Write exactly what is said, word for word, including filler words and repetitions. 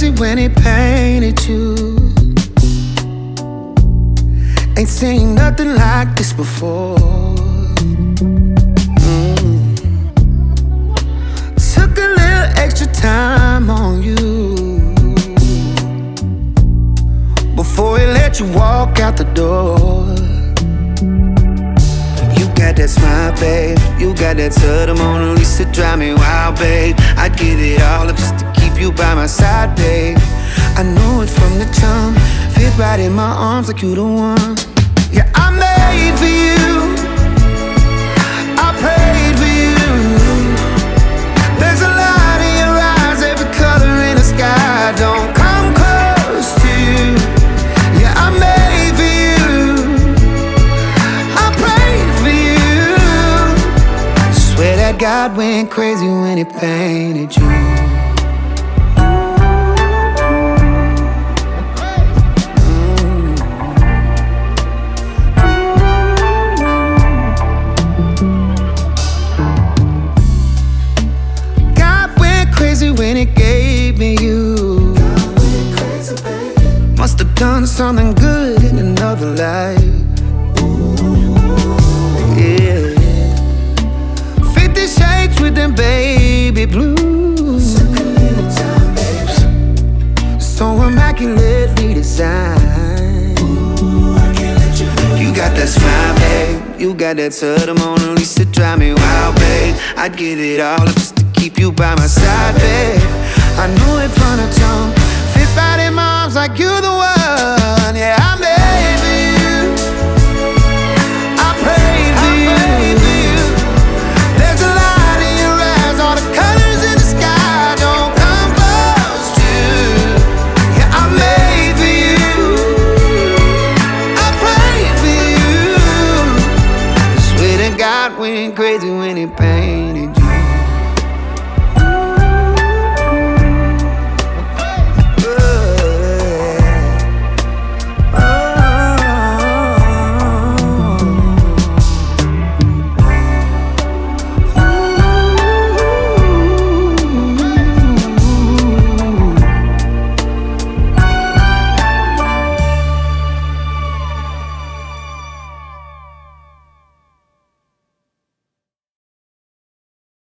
crazy when he painted you. Ain't seen nothing like this before. mm. Took a little extra time on you before he let you walk out the door. You got that smile, babe. You got that to the Mona Lisa, drive me wild, babe. I'd give it all up just to keep you by my side, babe. I knew it from the jump. Fit right in my arms like you the one. Yeah, I'm made for you. I prayed for you. There's a light in your eyes, every color in the sky. Don't come close to you. Yeah, I'm made for you. I prayed for you. Swear that God went crazy when he painted you. When it gave me you, must have done something good in another life. Yeah, Fifty Shades with them baby blues, so immaculately designed. You got that smile, babe. You got that to the Mona Lisa, drive me wild, babe. I'd give it all up just to keep you by my side, babe. I knew it from the jump. Fit right in my arms like you're the one. Yeah, I made for you. I prayed for you. There's a light in your eyes, all the colors in the sky. Don't come close to. Yeah, I made for you. I prayed for you. I swear to God went crazy when he painted you.